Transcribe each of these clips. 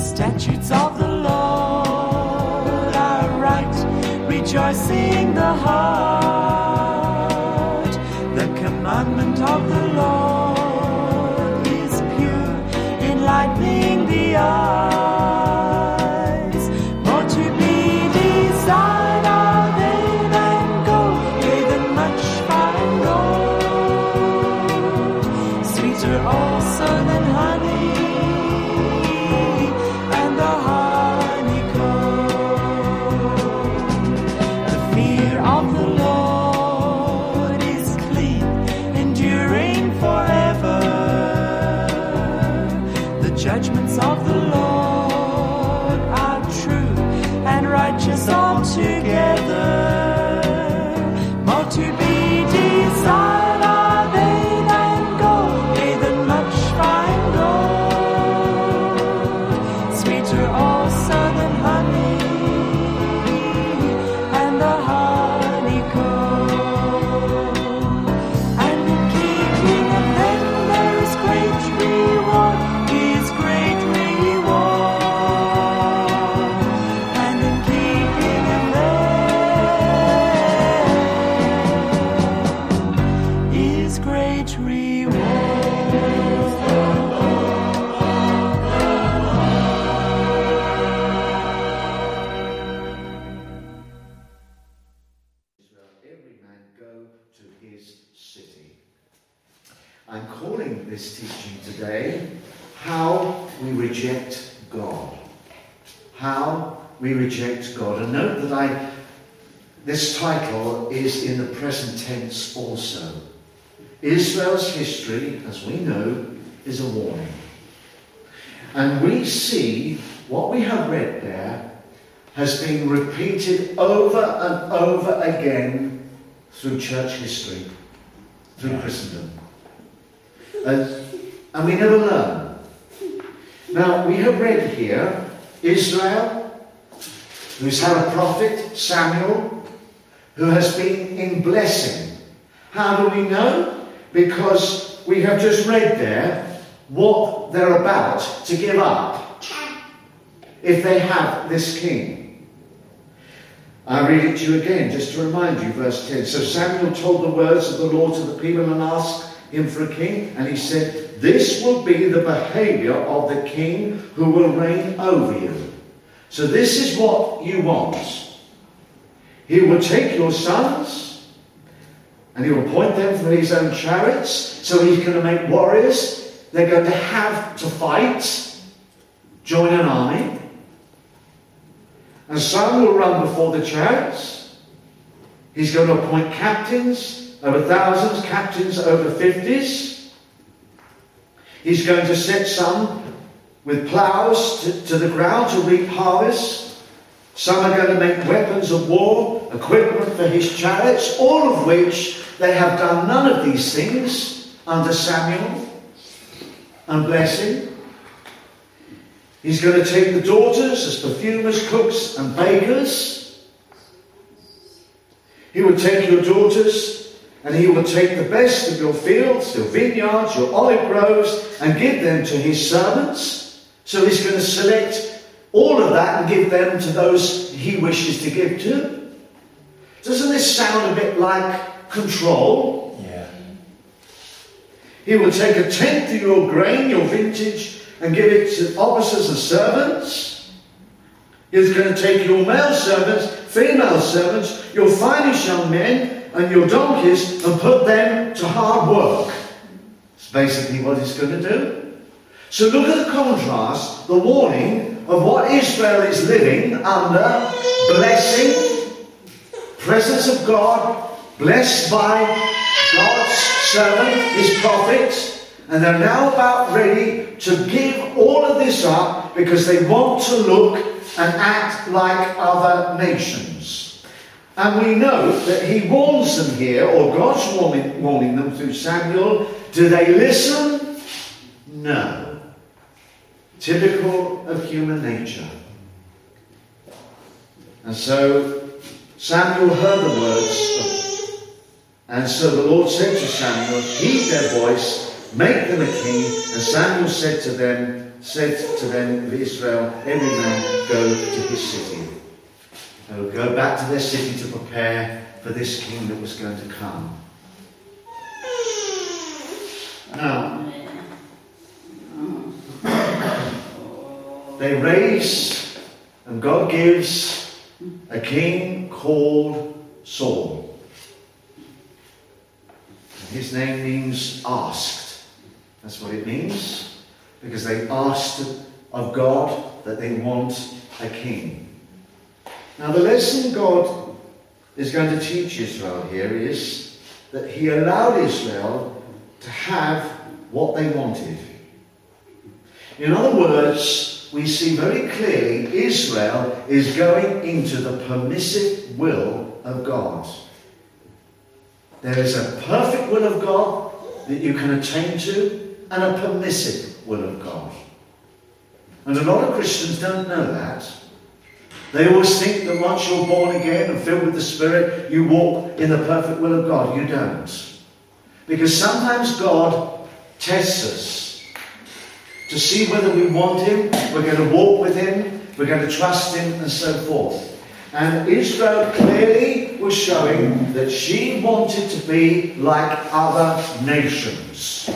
statutes of the Lord are right, rejoicing the heart. The commandment of the Lord is pure, enlightening the eyes. More to be desired are they than gold, yea, than much fine gold. Sweeter also than honey, and the honeycomb. The fear of the Lord is clean, enduring forever. The judgments of the Lord are true and righteous altogether. More to be desired are they than gold, yea, than much fine gold. Sweeter also than honey, and the honeycomb. And in keeping of them there is great reward, is great reward. And in keeping of them is great reward. Every man go to his city. I'm calling this teaching today, How We Reject God. How we reject God. And note that this title is in the present tense also. Israel's history, as we know, is a warning. And we see what we have read there has been repeated over and over again through church history, through Christendom. And we never learn. Now, we have read here Israel, who's had a prophet, Samuel, who has been in blessing. How do we know? Because we have just read there what they're about to give up if they have this king. I read it to you again, just to remind you, verse 10. So Samuel told the words of the Lord to the people and asked him for a king. And he said, this will be the behavior of the king who will reign over you. So this is what you want. He will take your sons and he will point them for his own chariots. So he's going to make warriors. They're going to have to fight, join an army. And some will run before the chariots. He's going to appoint captains over thousands, captains over 50s. He's going to set some with ploughs to the ground to reap harvest. Some are going to make weapons of war, equipment for his chariots, all of which they have done none of these things under Samuel and blessing. He's going to take the daughters as perfumers, cooks and bakers. He will take your daughters and he will take the best of your fields, your vineyards, your olive groves and give them to his servants. So he's going to select all of that and give them to those he wishes to give to. Doesn't this sound a bit like control? Yeah. He will take a tenth of your grain, your vintage, and give it to officers and servants. He's going to take your male servants, female servants, your finest young men, and your donkeys, and put them to hard work. That's basically what he's going to do. So look at the contrast, the warning of what Israel is living under, blessing, presence of God, blessed by God's servant, his prophet, and they're now about ready to give all of this up because they want to look and act like other nations. And we know that he warns them here, or God's warning them through Samuel. Do they listen? No. Typical of human nature. And so Samuel heard the words, and so the Lord said to Samuel, heed their voice, make them a king. And Samuel said to them, said to them of Israel, every man go to his city. They would go back to their city to prepare for this king that was going to come. Now, they raise, and God gives a king called Saul. His name means asked. That's what it means. Because they asked of God that they want a king. Now the lesson God is going to teach Israel here is that he allowed Israel to have what they wanted. In other words, we see very clearly Israel is going into the permissive will of God. There is a perfect will of God that you can attain to, and a permissive will of God. And a lot of Christians don't know that. They always think that once you're born again and filled with the Spirit, you walk in the perfect will of God. You don't. Because sometimes God tests us to see whether we want Him, we're going to walk with Him, we're going to trust Him, and so forth. And Israel clearly was showing that she wanted to be like other nations.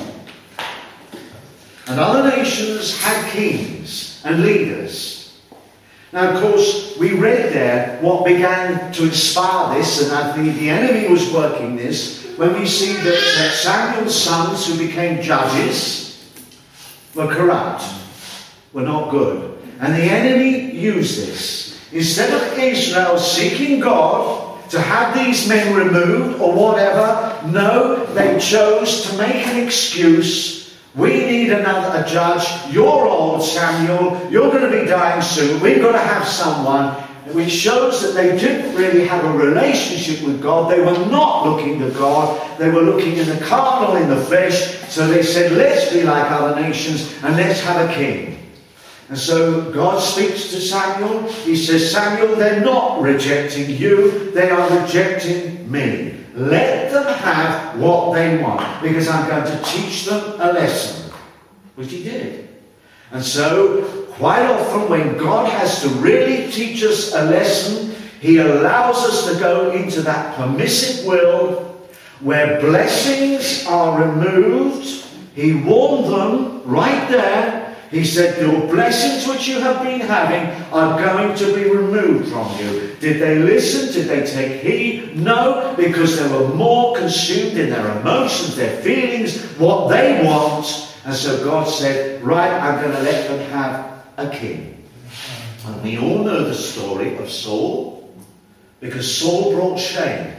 And other nations had kings and leaders. Now, of course, we read there what began to inspire this, and I think the enemy was working this, when we see that Samuel's sons who became judges were corrupt, were not good. And the enemy used this. Instead of Israel seeking God to have these men removed or whatever, no, they chose to make an excuse. We need a judge. You're old, Samuel. You're going to be dying soon. We've got to have someone. Which shows that they didn't really have a relationship with God. They were not looking to God. They were looking in the carnal, in the flesh. So they said, let's be like other nations and let's have a king. And so God speaks to Samuel. He says, Samuel, they're not rejecting you. They are rejecting me. Let them have what they want, because I'm going to teach them a lesson. Which he did. And so, quite often when God has to really teach us a lesson, He allows us to go into that permissive will where blessings are removed. He warned them right there. He said, your blessings which you have been having are going to be removed from you. Did they listen? Did they take heed? No, because they were more consumed in their emotions, their feelings, what they want. And so God said, right, I'm going to let them have a king. And we all know the story of Saul, because Saul brought shame.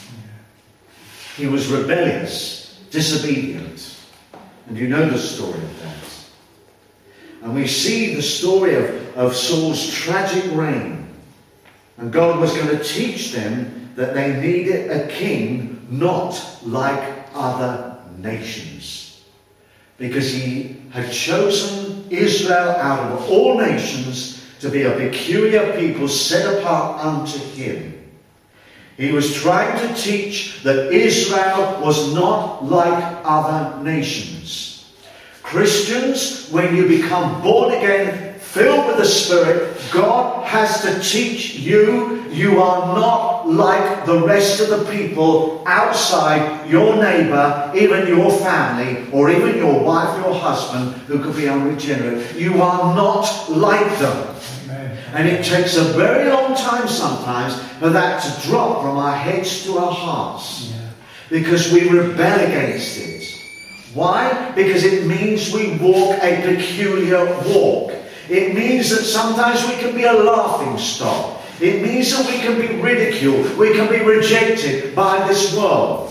He was rebellious, disobedient. And you know the story of that. And we see the story of Saul's tragic reign. And God was going to teach them that they needed a king not like other nations. Because He had chosen Israel out of all nations to be a peculiar people set apart unto Him. He was trying to teach that Israel was not like other nations. Christians, when you become born again, filled with the Spirit, God has to teach you, you are not like the rest of the people outside, your neighbour, even your family, or even your wife, your husband, who could be unregenerate. You are not like them. Amen. And it takes a very long time sometimes for that to drop from our heads to our hearts. Yeah. Because we rebel against it. Why? Because it means we walk a peculiar walk. It means that sometimes we can be a laughing stock. It means that we can be ridiculed. We can be rejected by this world.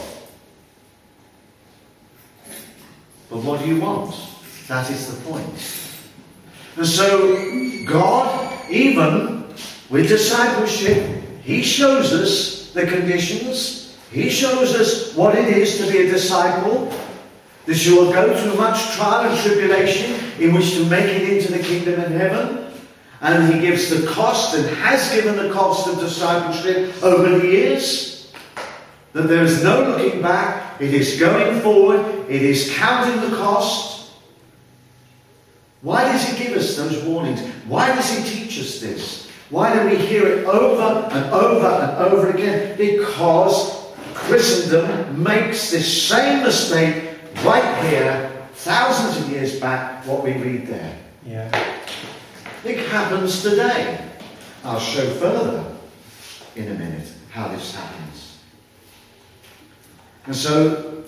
But what do you want? That is the point. And so God, even with discipleship, He shows us the conditions. He shows us what it is to be a disciple. That you will go through much trial and tribulation in which to make it into the kingdom of heaven. And He gives the cost and has given the cost of discipleship over the years. That there is no looking back. It is going forward. It is counting the cost. Why does he give us those warnings? Why does he teach us this? Why do we hear it over and over and over again? Because Christendom makes this same mistake right here, thousands of years back, what we read there. Yeah. It happens today. I'll show further in a minute how this happens. And so,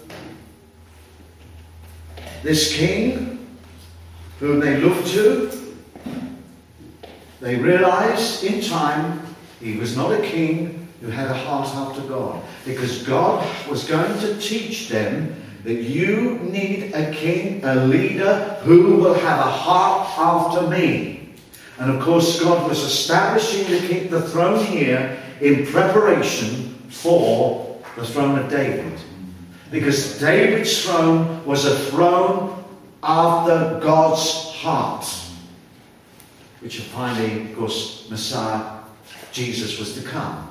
this king, whom they looked to, they realized in time he was not a king who had a heart after God. Because God was going to teach them that you need a king, a leader who will have a heart after me. And of course God was establishing the throne here in preparation for the throne of David. Because David's throne was a throne after God's heart. Which finally, of course, Messiah, Jesus, was to come.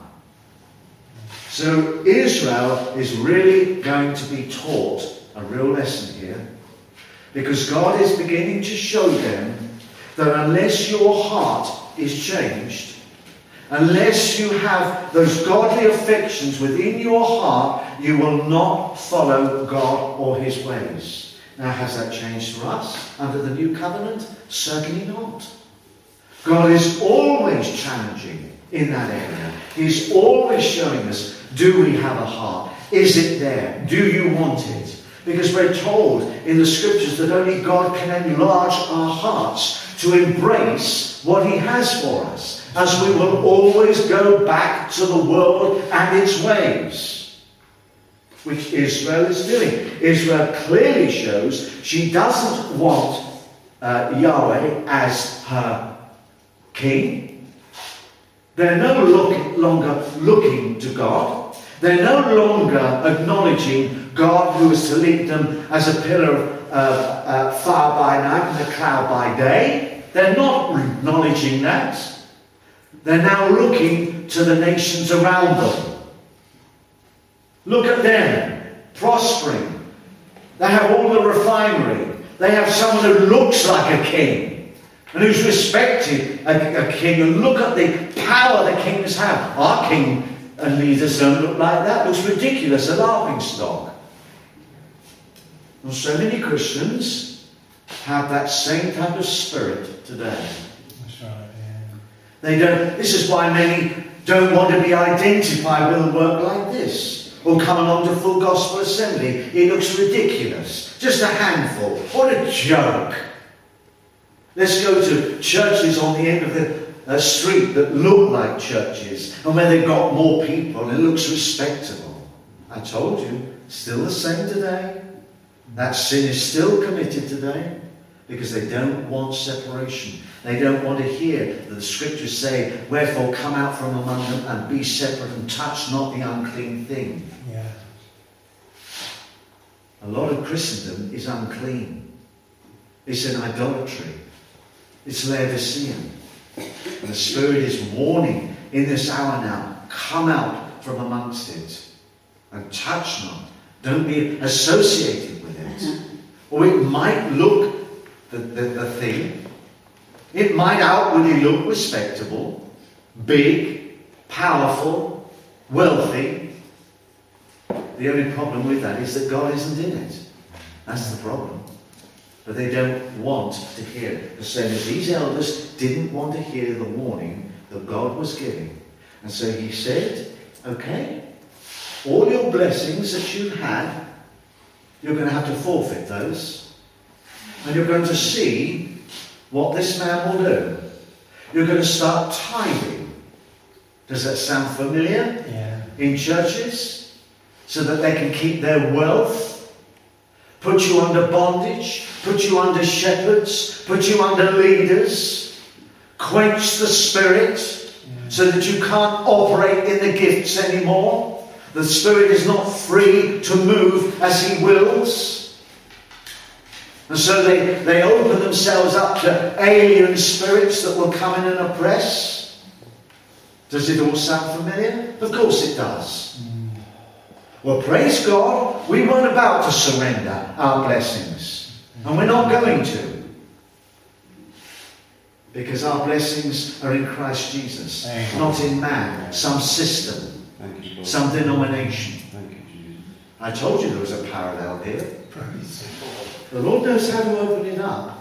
So Israel is really going to be taught a real lesson here. Because God is beginning to show them that unless your heart is changed, unless you have those godly affections within your heart, you will not follow God or his ways. Now, has that changed for us under the new covenant? Certainly not. God is always challenging in that area. He's always showing us, do we have a heart? Is it there? Do you want it? Because we're told in the scriptures that only God can enlarge our hearts to embrace what he has for us, as we will always go back to the world and its ways, which Israel is doing. Israel clearly shows she doesn't want Yahweh as her king. They're no longer looking to God. They're no longer acknowledging God who is to lead them as a pillar of fire by night and a cloud by day. They're not acknowledging that. They're now looking to the nations around them. Look at them, prospering. They have all the refinery. They have someone who looks like a king and who's respected a king. And look at the power the kings have. Our king and leaders don't look like that. Looks ridiculous, a laughing stock. And so many Christians have that same type of spirit today. That's right, yeah. They don't. This is why many don't want to be identified with a work like this, or come along to Full Gospel Assembly. It looks ridiculous. Just a handful. What a joke. Let's go to churches on the end of the street that look like churches, and where they've got more people, and it looks respectable. I told you, still the same today. That sin is still committed today because they don't want separation. They don't want to hear that the scriptures say, wherefore come out from among them and be separate and touch not the unclean thing. Yeah. A lot of Christendom is unclean. It's an idolatry. It's Laodicean. And the Spirit is warning in this hour now, come out from amongst it and touch not. Don't be associated with it. Or it might look the thing. It might outwardly look respectable, big, powerful, wealthy. The only problem with that is that God isn't in it. That's the problem. But they don't want to hear it. The same as these elders didn't want to hear the warning that God was giving. And so he said, okay, all your blessings that you had, you're going to have to forfeit those. And you're going to see what this man will do. You're going to start tithing. Does that sound familiar? Yeah. In churches? So that they can keep their wealth, put you under bondage, put you under shepherds, put you under leaders, quench the spirit, so that you can't operate in the gifts anymore. The Spirit is not free to move as he wills. And so they open themselves up to alien spirits that will come in and oppress. Does it all sound familiar? Of course it does. Well, praise God, we weren't about to surrender our blessings. And we're not going to. Because our blessings are in Christ Jesus, Thank you. not in man, some system, Thank you, Lord. some denomination. Thank you, Jesus. I told you there was a parallel here. Praise the Lord. The Lord knows how to open it up.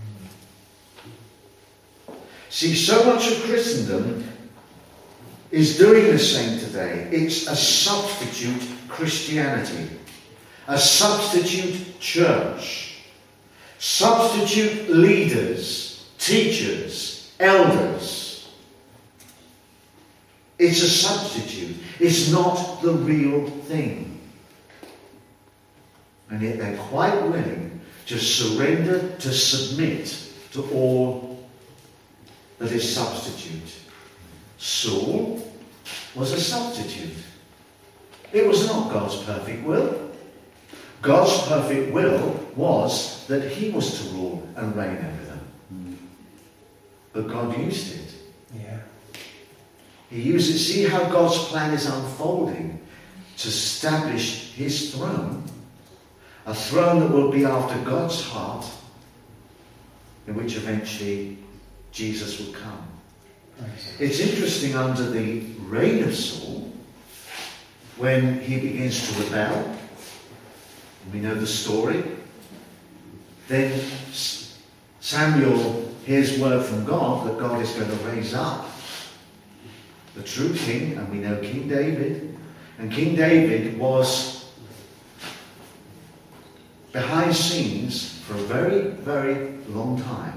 See, so much of Christendom is doing the same today. It's a substitute Christianity, a substitute church, substitute leaders, teachers, elders. It's a substitute. It's not the real thing. And yet they're quite willing to surrender, to submit to all that is substitute. Saul was a substitute. It was not God's perfect will. God's perfect will was that he was to rule and reign over them. But God used it. Yeah. He used it. See how God's plan is unfolding to establish his throne. A throne that will be after God's heart, in which eventually Jesus will come. It's interesting under the reign of Saul, when he begins to rebel, we know the story, then Samuel hears word from God that God is going to raise up the true king, and we know King David. And King David was behind scenes for a very, very long time.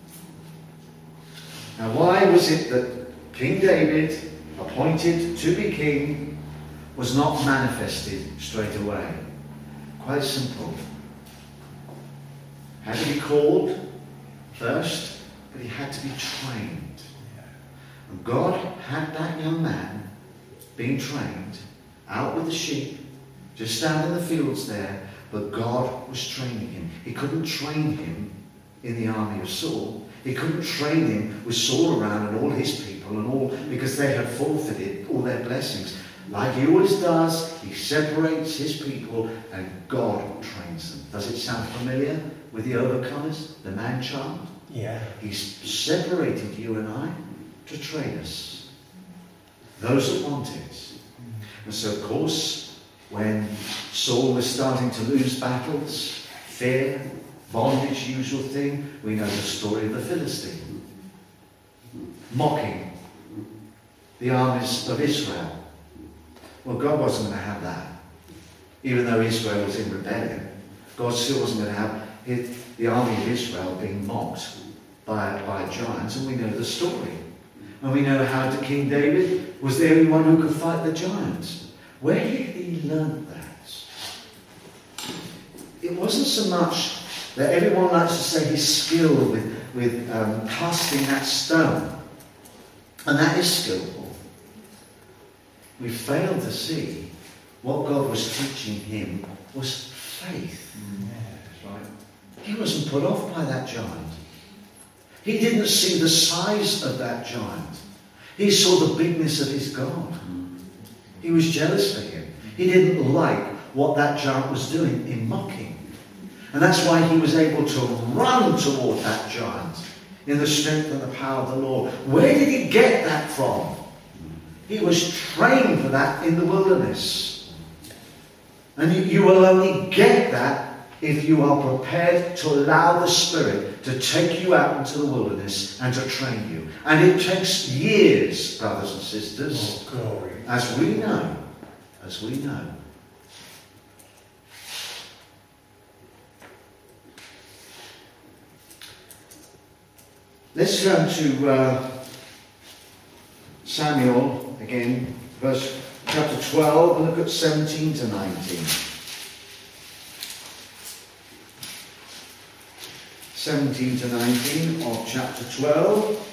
Now, why was it that King David, appointed to be king, was not manifested straight away? Quite simple. Had to be called first, but he had to be trained. And God had that young man being trained out with the sheep, just down in the fields there, but God was training him. He couldn't train him in the army of Saul. He couldn't train him with Saul around and all his people and all, because they had forfeited all their blessings. Like he always does, he separates his people and God trains them. Does it sound familiar with the overcomers, the man-child? Yeah. He's separated you and I to train us. Those that want it. And so, of course, when Saul was starting to lose battles, fear, bondage, usual thing, we know the story of the Philistine. Mocking the armies of Israel. Well, God wasn't going to have that. Even though Israel was in rebellion, God still wasn't going to have the army of Israel being mocked by giants, and we know the story. And we know how King David was the only one who could fight the giants. Where did he learn that? It wasn't so much that everyone likes to say his skill with casting that stone. And that is skillful. We fail to see what God was teaching him was faith. Right? He wasn't put off by that giant. He didn't see the size of that giant. He saw the bigness of his God. He was jealous for him. He didn't like what that giant was doing in mocking. And that's why he was able to run toward that giant in the strength and the power of the Lord. Where did he get that from? He was trained for that in the wilderness. And you will only get that if you are prepared to allow the Spirit to take you out into the wilderness and to train you. And it takes years, brothers and sisters, glory. as we know. As we know. Let's turn to Samuel again, chapter 12, and look at 17 to 19. 17 to 19 of chapter 12.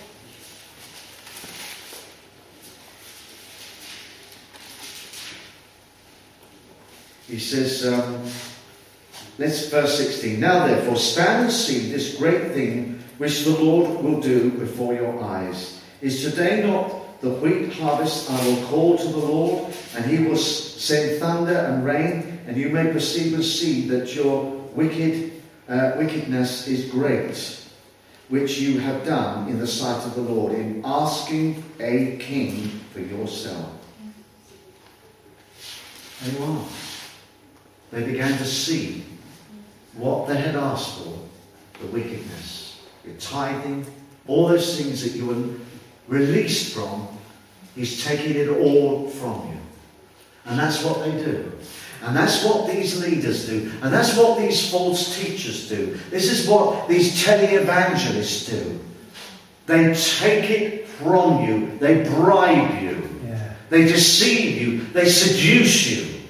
He says, let's verse 16. Now therefore stand and see this great thing which the Lord will do before your eyes. Is today not the wheat harvest? I will call to the Lord, and he will send thunder and rain, and you may perceive and see that your wickedness is great. which you have done in the sight of the Lord in asking a king for yourself. There you are. They began to see what they had asked for, the wickedness, your tithing, all those things that you were released from. He's taking it all from you. And that's what they do. And that's what these leaders do. And that's what these false teachers do. This is what these televangelists do. They take it from you. They bribe you. Yeah. They deceive you. They seduce you.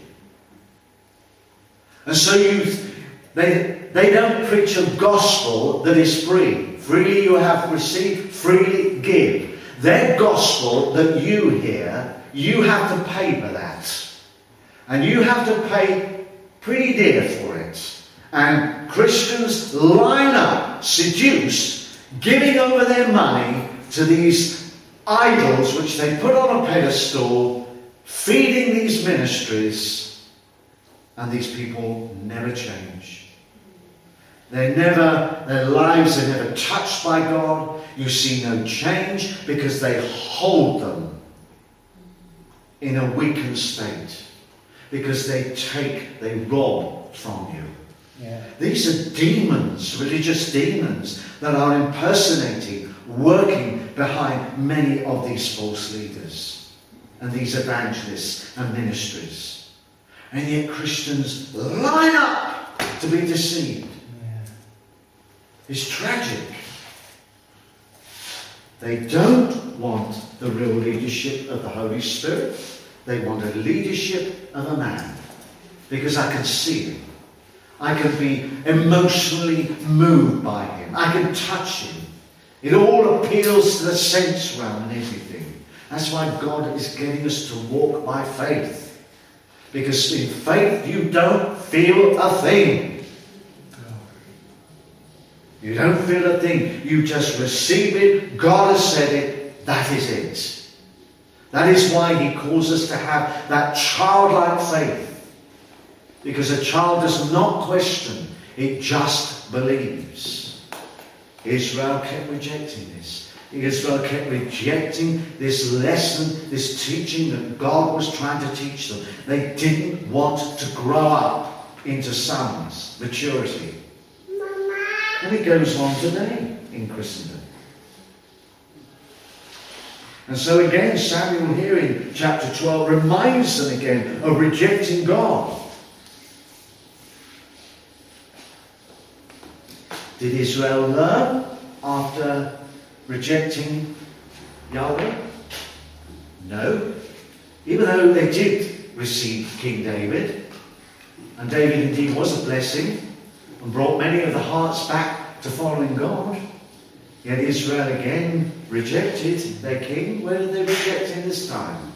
And so they don't preach a gospel that is free. Freely you have received, freely give. Their gospel that you hear, you have to pay for that. And you have to pay pretty dear for it. And Christians line up, seduced, giving over their money to these idols which they put on a pedestal, feeding these ministries, and these people never change. Their lives are never touched by God. You see no change because they hold them in a weakened state. Because they rob from you. Yeah. These are demons, religious demons, that are impersonating, working behind many of these false leaders and these evangelists and ministries. And yet Christians line up to be deceived. Yeah. It's tragic. They don't want the real leadership of the Holy Spirit. They want a leadership of a man. Because I can see him. I can be emotionally moved by him. I can touch him. It all appeals to the sense realm and everything. That's why God is getting us to walk by faith. Because in faith you don't feel a thing. You don't feel a thing. You just receive it. God has said it. That is it. That is why he calls us to have that childlike faith. Because a child does not question. It just believes. Israel kept rejecting this. Israel kept rejecting this lesson, this teaching that God was trying to teach them. They didn't want to grow up into sons, maturity. And it goes on today in Christendom. And so again, Samuel here in chapter 12 reminds them again of rejecting God. Did Israel learn after rejecting Yahweh? No. Even though they did receive King David, and David indeed was a blessing, and brought many of the hearts back to following God, yet Israel again rejected their king. Where did they reject him this time?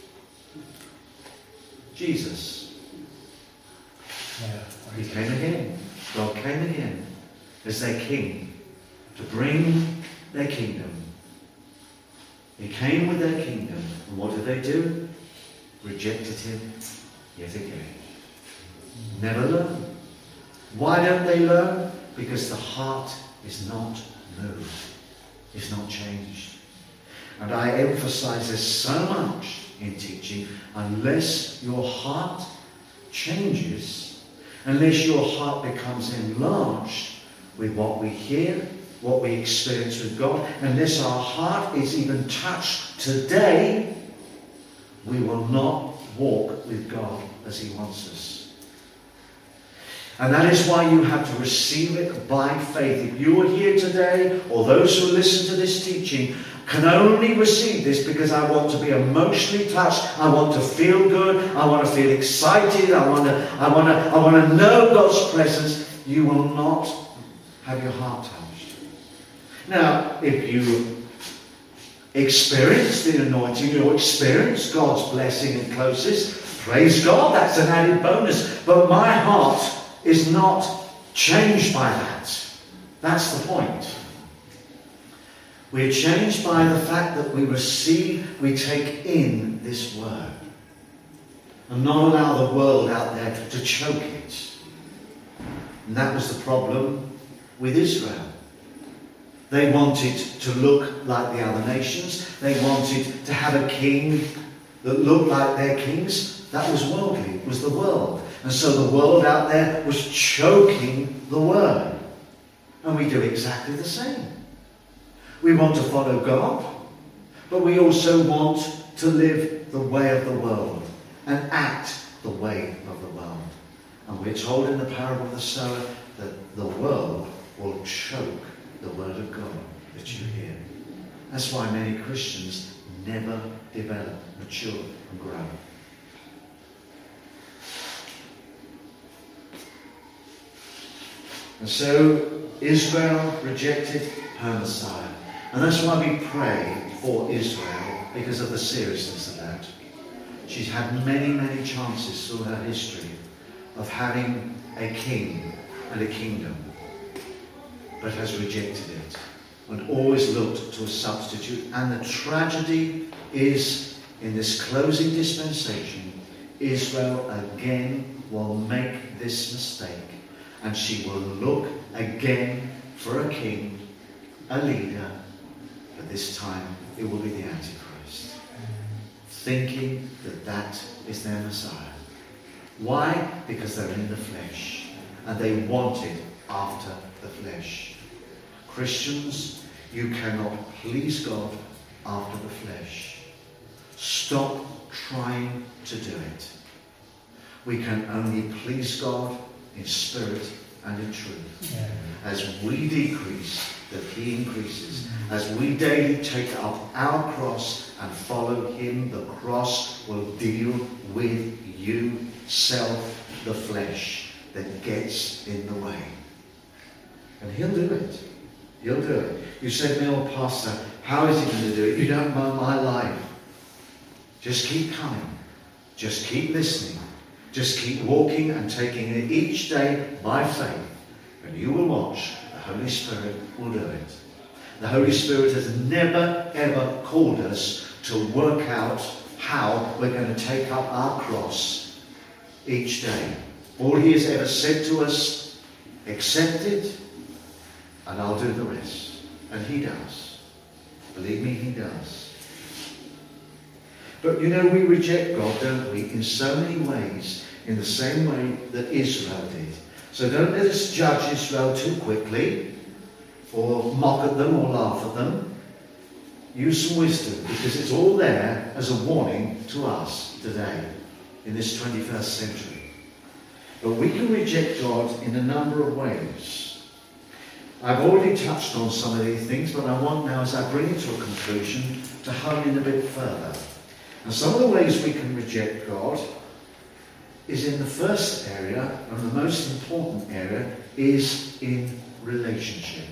Jesus. Yeah. He came again. God came again as their king to bring their kingdom. He came with their kingdom. And what did they do? Rejected him yet again. Never learn. Why don't they learn? Because the heart is not moved. It's not changed. And I emphasize this so much in teaching. Unless your heart changes, unless your heart becomes enlarged with what we hear, what we experience with God, unless our heart is even touched today, we will not walk with God as he wants us. And that is why you have to receive it by faith. If you are here today, or those who listen to this teaching, can only receive this because I want to be emotionally touched, I want to feel good, I want to feel excited, I want to know God's presence, you will not have your heart touched. Now, if you experience the anointing, or experience God's blessing and closeness, praise God, that's an added bonus. But my heart is not changed by that. That's the point. We're changed by the fact that we receive, we take in this word. And not allow the world out there to choke it. And that was the problem with Israel. They wanted to look like the other nations. They wanted to have a king that looked like their kings. That was worldly. It was the world. And so the world out there was choking the word. And we do exactly the same. We want to follow God, but we also want to live the way of the world and act the way of the world. And we're told in the parable of the sower that the world will choke the word of God that you hear. That's why many Christians never develop, mature, and grow. And so Israel rejected her Messiah. And that's why we pray for Israel, because of the seriousness of that. She's had many, many chances through her history of having a king and a kingdom, but has rejected it and always looked to a substitute. And the tragedy is, in this closing dispensation, Israel again will make this mistake, and she will look again for a king, a leader, but this time it will be the Antichrist, thinking that that is their Messiah. Why? Because they're in the flesh, and they want it after the flesh. Christians, you cannot please God after the flesh. Stop trying to do it. We can only please God in spirit and in truth. As we decrease, that he increases. As we daily take up our cross and follow him, the cross will deal with you, self, the flesh that gets in the way. And he'll do it. He'll do it. You said to me, oh pastor, how is he going to do it? You don't know my life. Just keep coming. Just keep listening. Just keep walking and taking it each day by faith. And you will watch. The Holy Spirit will do it. The Holy Spirit has never ever called us to work out how we're going to take up our cross each day. All he has ever said to us, accept it, and I'll do the rest. And he does. Believe me, he does. But you know, we reject God, don't we, in so many ways, in the same way that Israel did. So don't let us judge Israel too quickly, or mock at them, or laugh at them. Use some wisdom, because it's all there as a warning to us today, in this 21st century. But we can reject God in a number of ways. I've already touched on some of these things, but I want now, as I bring it to a conclusion, to hone in a bit further. And some of the ways we can reject God is in the first area, and the most important area, is in relationship.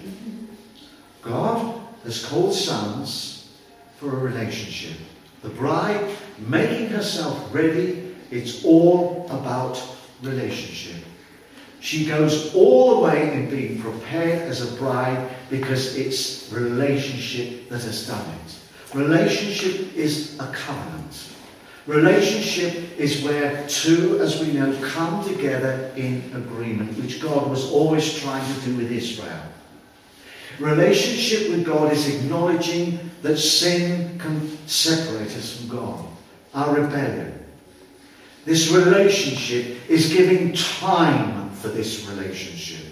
God has called sons for a relationship. The bride making herself ready, it's all about relationship. She goes all the way in being prepared as a bride because it's relationship that has done it. Relationship is a covenant. Relationship is where two, as we know, come together in agreement, which God was always trying to do with Israel. Relationship with God is acknowledging that sin can separate us from God, our rebellion. This relationship is giving time for this relationship.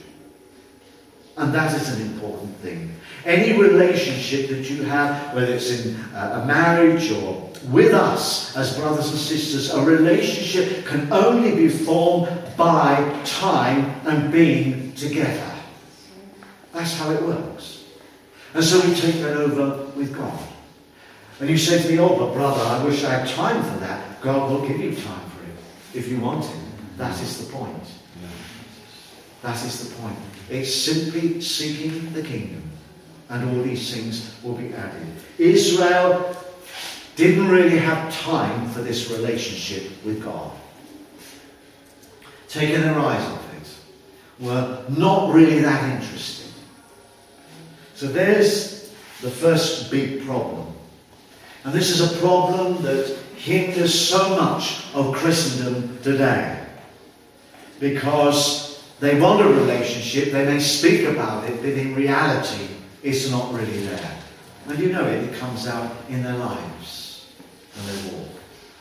And that is an important thing. Any relationship that you have, whether it's in a marriage or with us as brothers and sisters, a relationship can only be formed by time and being together. That's how it works. And so we take that over with God. And you say to me, oh, but brother, I wish I had time for that. God will give you time for it if you want it. That is the point. That is the point. It's simply seeking the kingdom, and all these things will be added. Israel didn't really have time for this relationship with God. Taking their eyes off it, were not really that interested. So there's the first big problem. And this is a problem that hinders so much of Christendom today. Because they want a relationship, they may speak about it, but in reality, it's not really there. And you know it comes out in their lives and their walk.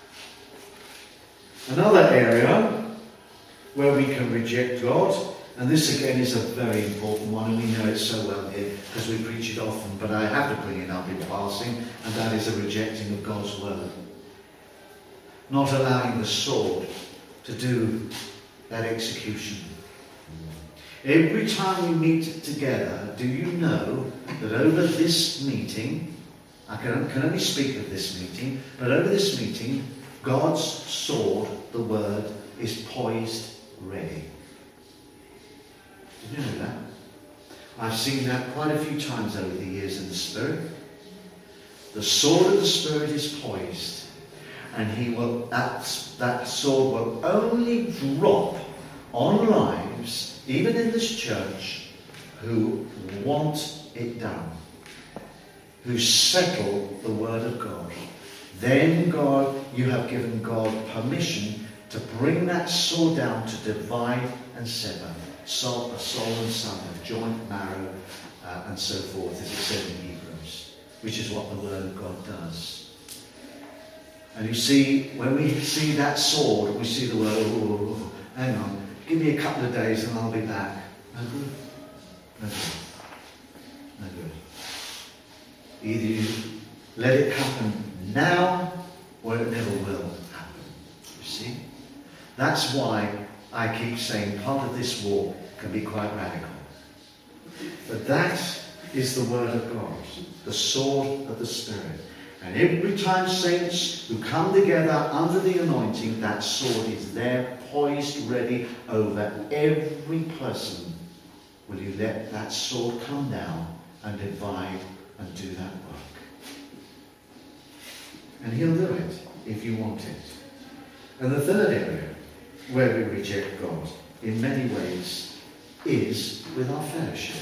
Another area where we can reject God, and this again is a very important one, and we know it so well here because we preach it often, but I have to bring it up in passing, and that is a rejecting of God's word. Not allowing the sword to do that execution. Every time we meet together, do you know that over this meeting, I can only speak of this meeting, but over this meeting, God's sword, the word, is poised ready. Did you know that? I've seen that quite a few times over the years in the Spirit. The sword of the Spirit is poised, and that sword will only drop on lives, even in this church, who want it done, who settle the word of God. Then God, you have given God permission to bring that sword down to divide and sever, soul and son, of joint, marrow, and so forth, as it said in Hebrews, which is what the word of God does. And you see, when we see that sword, we see the word, oh, hang on, give me a couple of days and I'll be back. No good. No good. No good. Either you let it happen now, or it never will happen. You see? That's why I keep saying part of this walk can be quite radical. But that is the word of God, the sword of the Spirit. And every time saints who come together under the anointing, that sword is there, poised, ready over every person. Will you let that sword come down and divide and do that work? And he'll do it if you want it. And the third area where we reject God in many ways is with our fellowship.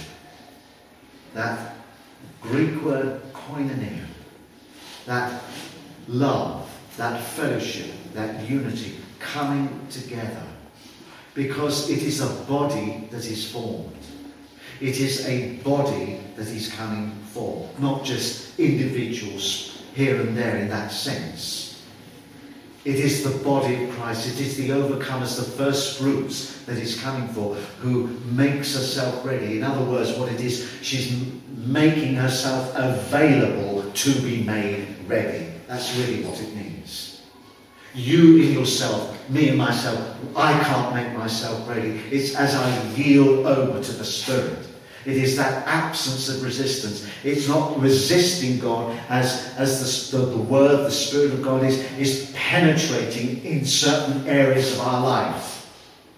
That Greek word koinonia, that love, that fellowship, that unity coming together. Because it is a body that is formed. It is a body that is coming forth, not just individuals here and there in that sense. It is the body of Christ. It is the overcomers, the first fruits that is coming forth, who makes herself ready. In other words, what it is, she's making herself available to be made ready. That's really what it means. You in yourself, me and myself, I can't make myself ready. It's as I yield over to the Spirit. It is that absence of resistance. It's not resisting God as the Word, the Spirit of God is penetrating in certain areas of our life.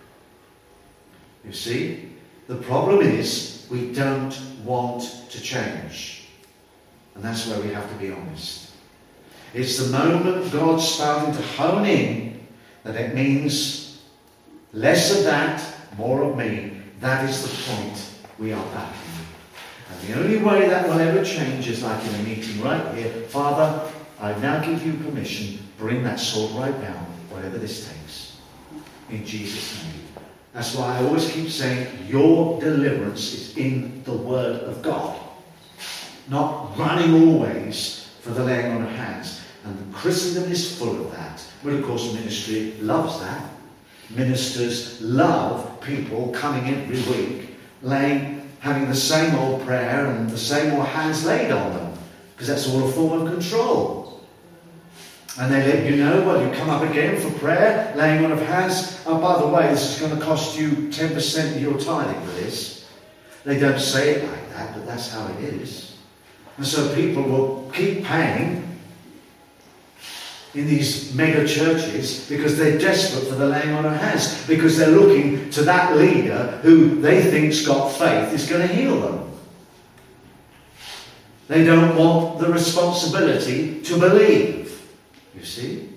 You see, the problem is we don't want to change. And that's where we have to be honest. It's the moment God's starting to hone in that it means less of that, more of me. That is the point we are back in. And the only way that will ever change is like in a meeting right here. Father, I now give you permission. Bring that sword right down, whatever this takes. In Jesus' name. That's why I always keep saying your deliverance is in the Word of God. Not running always for the laying on of hands. And Christendom is full of that. But of course ministry loves that. Ministers love people coming every week, having the same old prayer and the same old hands laid on them. Because that's all a form of control. And they let you know, well, you come up again for prayer, laying on of hands. Oh, by the way, this is going to cost you 10% of your tithing for this. They don't say it like that, but that's how it is. And so people will keep paying in these mega churches because they're desperate for the laying on of hands, because they're looking to that leader who they think's got faith is going to heal them. They don't want the responsibility to believe. You see?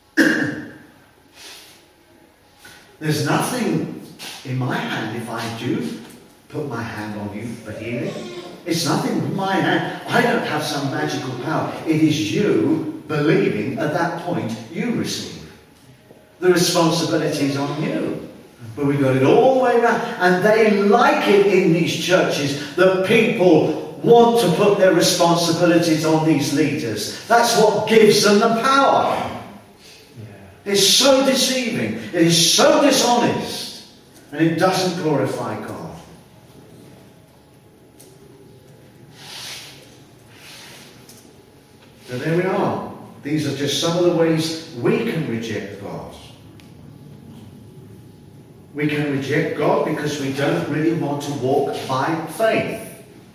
There's nothing in my hand if I do put my hand on you for healing. It's nothing in my hand. I don't have some magical power. It is you believing at that point you receive. The responsibility is on you. But we got it all the way around. And they like it in these churches that people want to put their responsibilities on these leaders. That's what gives them the power. It's so deceiving. It is so dishonest. And it doesn't glorify God. So there we are. These are just some of the ways we can reject God. We can reject God because we don't really want to walk by faith.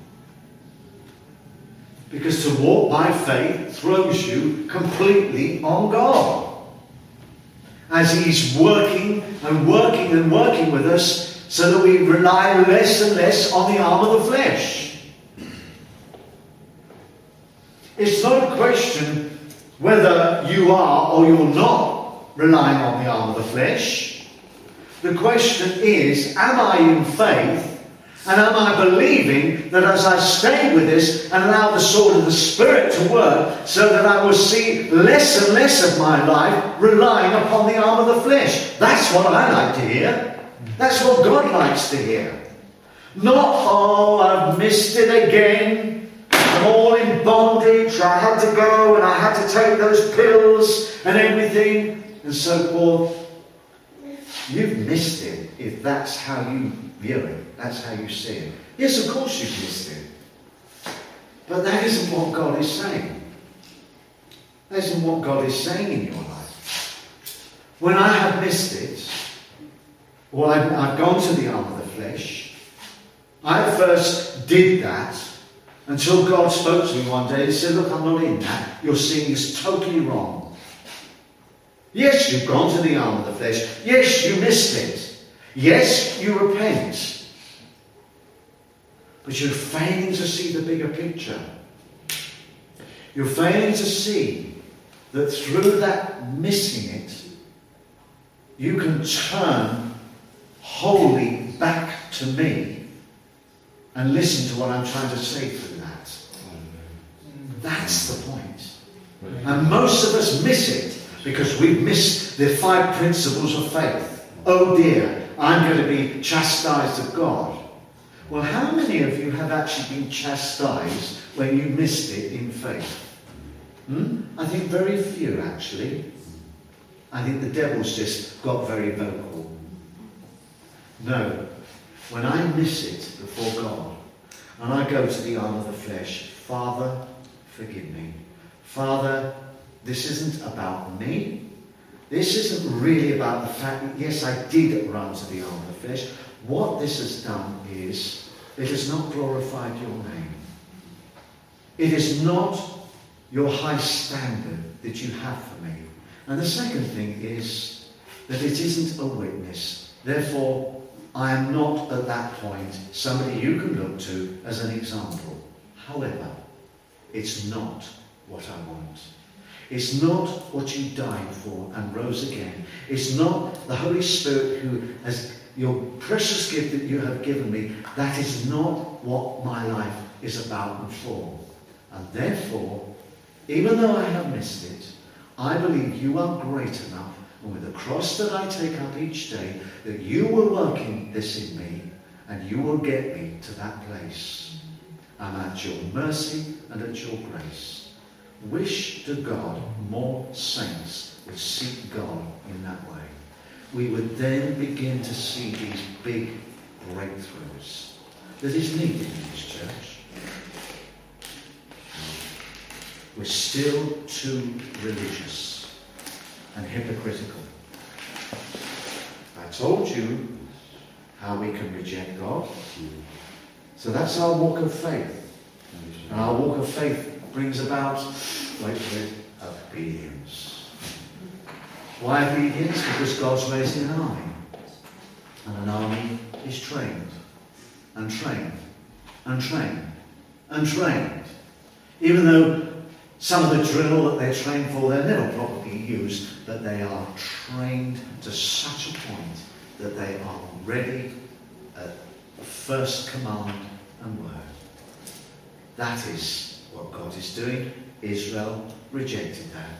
Because to walk by faith throws you completely on God. As He's working and working and working with us so that we rely less and less on the arm of the flesh. It's not a question whether you are or you're not relying on the arm of the flesh. The question is, am I in faith? And am I believing that as I stay with this and allow the sword of the Spirit to work, so that I will see less and less of my life relying upon the arm of the flesh? That's what I like to hear. That's what God likes to hear. Not, oh, I've missed it again. I'm all in bondage. I had to go and I had to take those pills and everything and so forth. You've missed it if that's how you view it. That's how you see it. Yes, of course you've missed it. But that isn't what God is saying. That isn't what God is saying in your life. When I have missed it, or I've gone to the arm of the flesh, I first did that until God spoke to me one day and said, look, I'm not in that. You're seeing this totally wrong. Yes, you've gone to the arm of the flesh. Yes, you missed it. Yes, you repent. But you're failing to see the bigger picture. You're failing to see that through that missing it, you can turn wholly back to me and listen to what I'm trying to say through that. That's the point. And most of us miss it because we've missed the 5 principles of faith. Oh dear, I'm going to be chastised of God. Well, how many of you have actually been chastised when you missed it in faith? I think very few, actually. I think the devil's just got very vocal. No. When I miss it before God, and I go to the arm of the flesh, Father, forgive me. Father, this isn't about me. This isn't really about the fact that, yes, I did run to the arm of the flesh. What this has done is, it has not glorified your name. It is not your high standard that you have for me. And the second thing is that it isn't a witness. Therefore, I am not at that point somebody you can look to as an example. However, it's not what I want. It's not what you died for and rose again. It's not the Holy Spirit who has your precious gift that you have given me. That is not what my life is about and for. And therefore, even though I have missed it, I believe you are great enough, and with the cross that I take up each day, that you were working this in me, and you will get me to that place. I'm at your mercy and at your grace. Wish to God more saints would seek God in that way. We would then begin to see these big breakthroughs that is needed in this church. We're still too religious and hypocritical. I told you how we can reject God. So that's our walk of faith. And our walk of faith brings about, wait for it, obedience. Why obedience? Because God's raising an army. And an army is trained. And trained. And trained. And trained. Even though some of the drill that they're trained for, they're never properly used, but they are trained to such a point that they are ready at first command and word. That is what God is doing. Israel rejected that.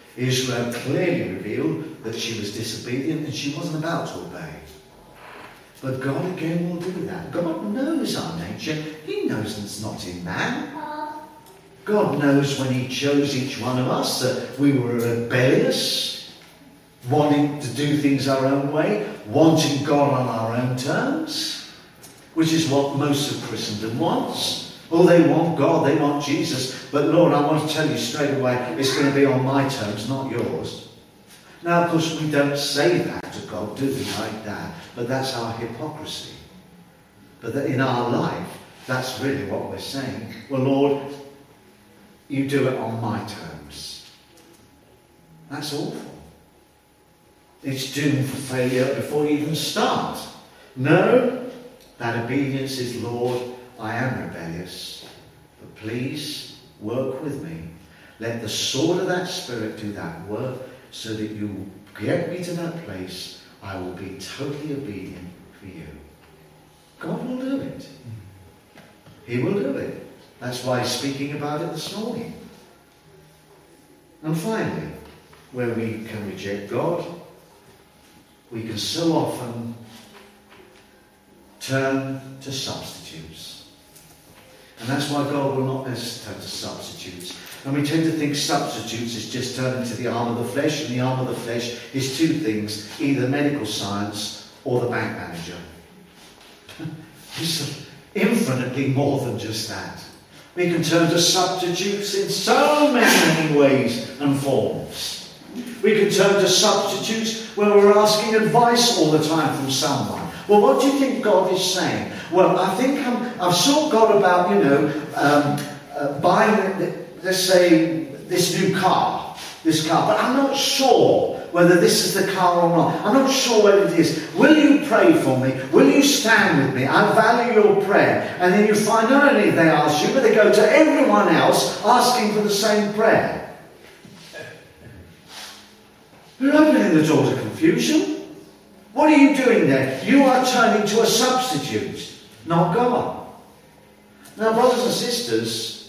Israel clearly revealed that she was disobedient and she wasn't about to obey. But God again will do that. God knows our nature. He knows it's not in man. God knows when he chose each one of us that we were rebellious, wanting to do things our own way, wanting God on our own terms, which is what most of Christendom wants. Oh, they want God, they want Jesus, but Lord, I want to tell you straight away, it's going to be on my terms, not yours. Now, of course, we don't say that to God, do we, like that? But that's our hypocrisy. But that in our life, that's really what we're saying. Well, Lord, you do it on my terms. That's awful. It's doomed for failure before you even start. No, that obedience is, Lord, I am rebellious, but please work with me. Let the sword of that Spirit do that work so that you get me to that place. I will be totally obedient for you. God will do it. He will do it. That's why he's speaking about it this morning. And finally, where we can reject God, we can so often turn to substitutes. And that's why God will not let us turn to substitutes. And we tend to think substitutes is just turning to the arm of the flesh, and the arm of the flesh is two things, either medical science or the bank manager. It's infinitely more than just that. We can turn to substitutes in so many ways and forms. We can turn to substitutes when we're asking advice all the time from someone. Well, what do you think God is saying? Well, I think I've sought God about, buying, let's say, this new car, but I'm not sure whether this is the car or not. I'm not sure whether it is. Will you pray for me? Will you stand with me? I value your prayer. And then you find not only they ask you, but they go to everyone else asking for the same prayer. You're opening the door to confusion. What are you doing there? You are turning to a substitute, not God. Now, brothers and sisters,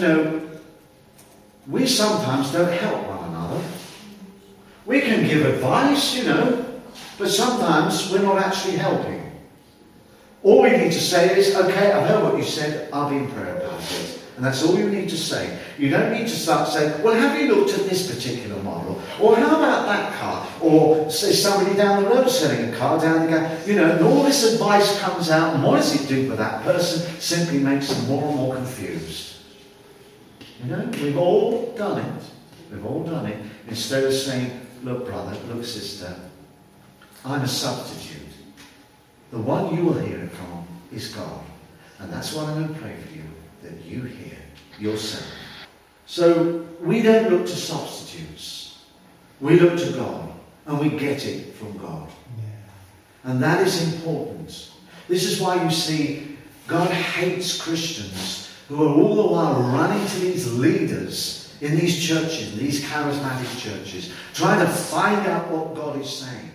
we sometimes don't help one another. We can give advice, but sometimes we're not actually helping. All we need to say is, okay, I've heard what you said, I'll be in prayer about it. And that's all you need to say. You don't need to start saying, well, have you looked at this particular model? Or how about that car? Or say somebody down the road selling a car down the gate. And all this advice comes out, and what does it do for that person? Simply makes them more and more confused. We've all done it. We've all done it. Instead of saying, look, brother, look, sister, I'm a substitute. The one you will hear it from is God. And that's what I'm going to pray for you, that you hear yourself. So we don't look to substitutes. We look to God, and we get it from God. Yeah. And that is important. This is why you see God hates Christians who are all the while running to these leaders in these churches, in these charismatic churches, trying to find out what God is saying.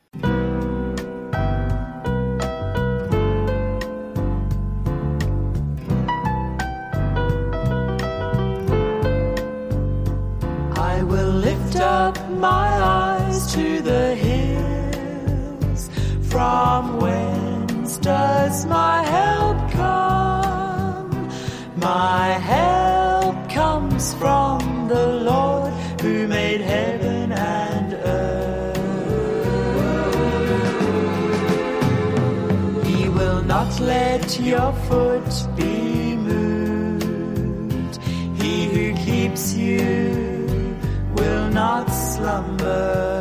I will lift up my eyes to the hills. From whence does my help come? My help comes from the Lord who made heaven and earth. He will not let your foot be moved. He who keeps you will not slumber.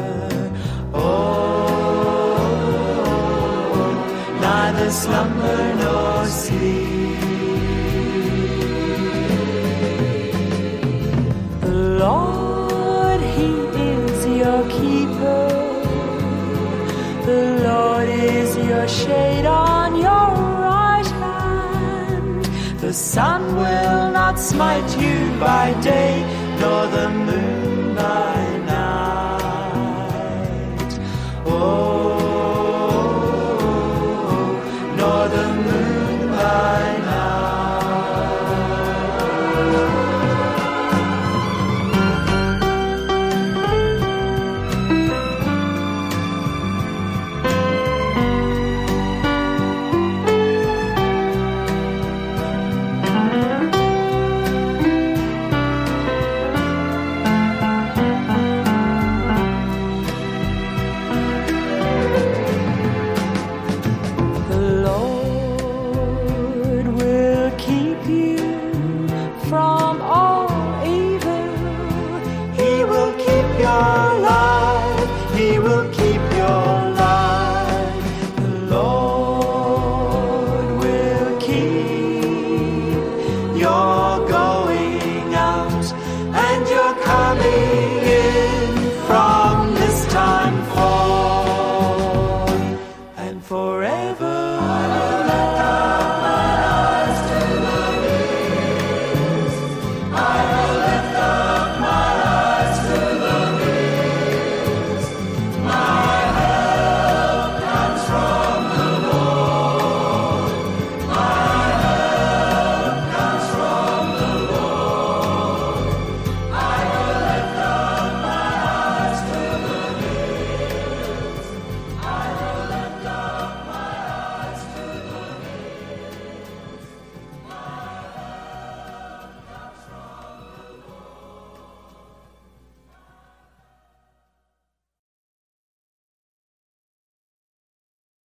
Oh, neither slumber nor sleep. Lord, He is your keeper. The Lord is your shade on your right hand. The sun will not smite you by day, nor the moon